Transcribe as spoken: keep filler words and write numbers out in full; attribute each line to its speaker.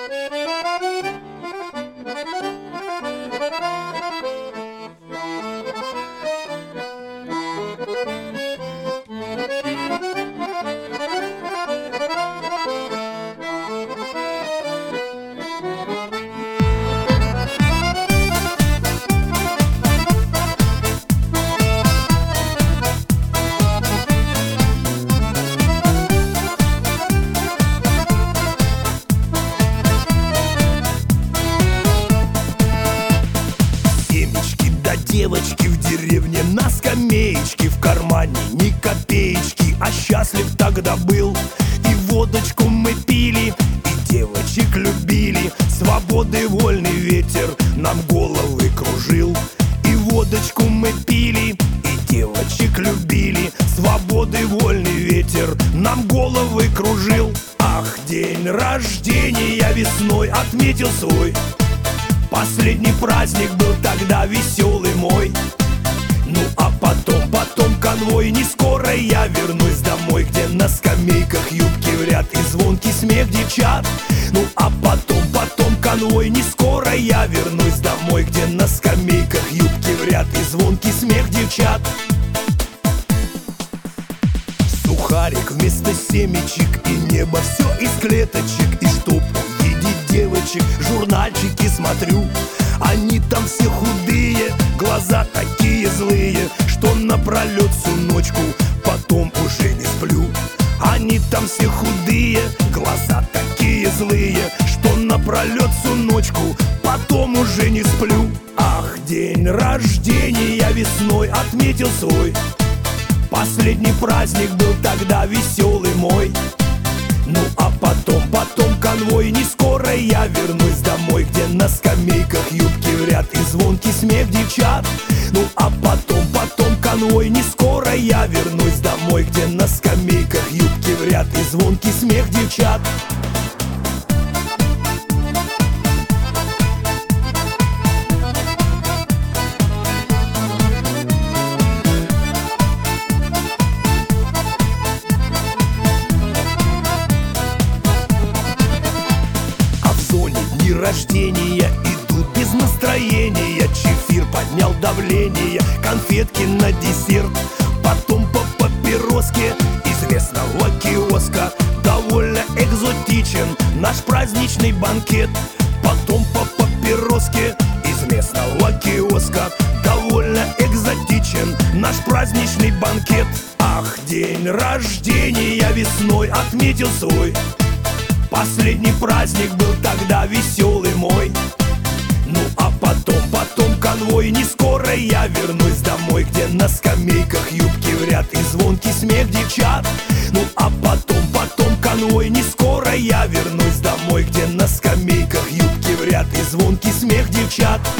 Speaker 1: Девочки в деревне на скамеечке, в кармане ни копеечки, а счастлив тогда был. И водочку мы пили, и девочек любили. Свободы вольный ветер нам головы кружил. И водочку мы пили, и девочек любили. Свободы вольный ветер нам головы кружил. Ах, день рождения весной отметил свой. Последний праздник был тогда веселый мой. Ну а потом, потом конвой. Не скоро я вернусь домой, где на скамейках юбки в ряд и звонкий смех девчат. Ну а потом, потом конвой. Не скоро я вернусь домой, где на скамейках юбки в ряд и звонкий смех девчат. Сухарик вместо семечек и небо все из клеточек. И чтоб увидеть девочек, журнальчики смотрю. Они там все худые, глаза такие злые, что напролет всю ночку потом уже не сплю. Они там все худые, глаза такие злые, что напролет всю ночку потом уже не сплю. Ах, день рождения весной отметил свой. Последний праздник был тогда веселый мой. Ну а потом, потом конвой. Не скоро я вернусь домой, где на скамейках юбки в ряд и звонкий смех девчат. Ну а потом, потом конвой. Не скоро я вернусь домой, где на скамейках юбки в ряд и звонкий смех девчат. Дни рождения идут без настроения. Чефир поднял давление, конфетки на десерт. Потом по папироске из местного киоска. Довольно экзотичен наш праздничный банкет. Потом по папироске из местного киоска. Довольно экзотичен наш праздничный банкет. Ах, день рождения весной отметил свой. Последний праздник был тогда веселый мой. Ну а потом, потом конвой. Не скоро я вернусь домой, где на скамейках юбки в ряд и звонкий смех девчат. Ну а потом, потом конвой. Не скоро я вернусь домой, где на скамейках юбки в ряд и звонкий смех девчат.